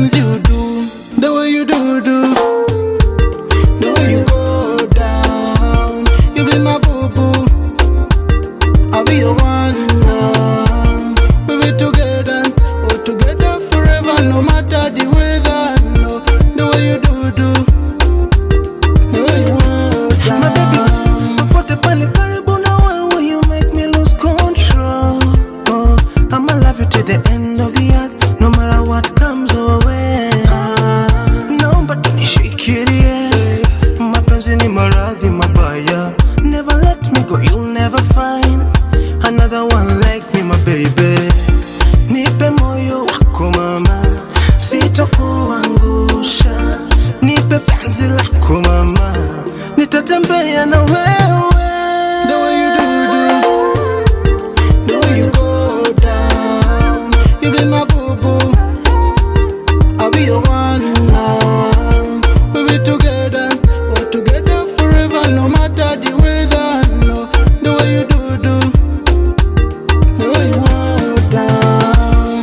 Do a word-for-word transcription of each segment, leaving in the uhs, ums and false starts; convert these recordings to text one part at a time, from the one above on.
things you do, the way you do do, the way you go down. You be my boo boo, I'll be your one now. We be together, we're together forever, no matter the weather. No, the way you do do, the way you go down. My baby, popote pale karibu na wewe, you make me lose control. Oh, I'ma love you till the end of the earth, no matter what comes our way. Naomba tunishikilie, mapenzi ni maradhi mabaya. Never let me go, you'll never find another one like me, my baby. Nipe moyo wako mama, sitokuangusha. Nipe penzi lako mama, nitatembea na wewe. The way you do do, the way you go down. You be my boo boo, I'll be your one now. We be together, we're together forever, no matter the weather. No, the way you do do, the way you go down.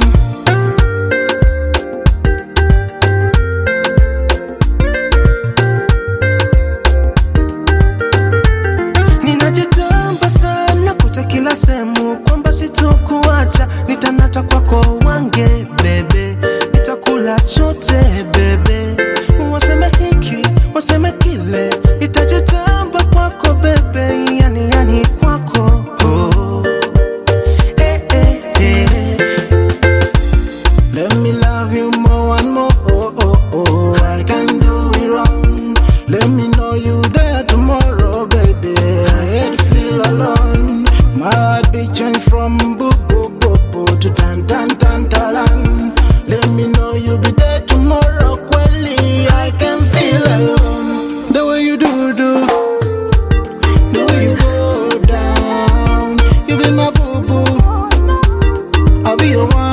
Ninajitamba sana kuta kila semu, kwamba sitokuacha, nitanata kwako wange bebe, nitakula chote bebe. Waseme hiki, waseme kile, nitajitamba kwako bebe, yani yani kwako. Oh. Eh, eh, eh. Let me love you more and more. Oh, oh, oh. I can do it wrong. Let me know you there tomorrow, baby. I hate to feel alone. My heart be changed from boo boo boo boo to tan tan tan talan. Let me know you be there tomorrow, Quelly. I can feel alone. The way you do do, the way you go down. You be my boo boo, I'll be your one.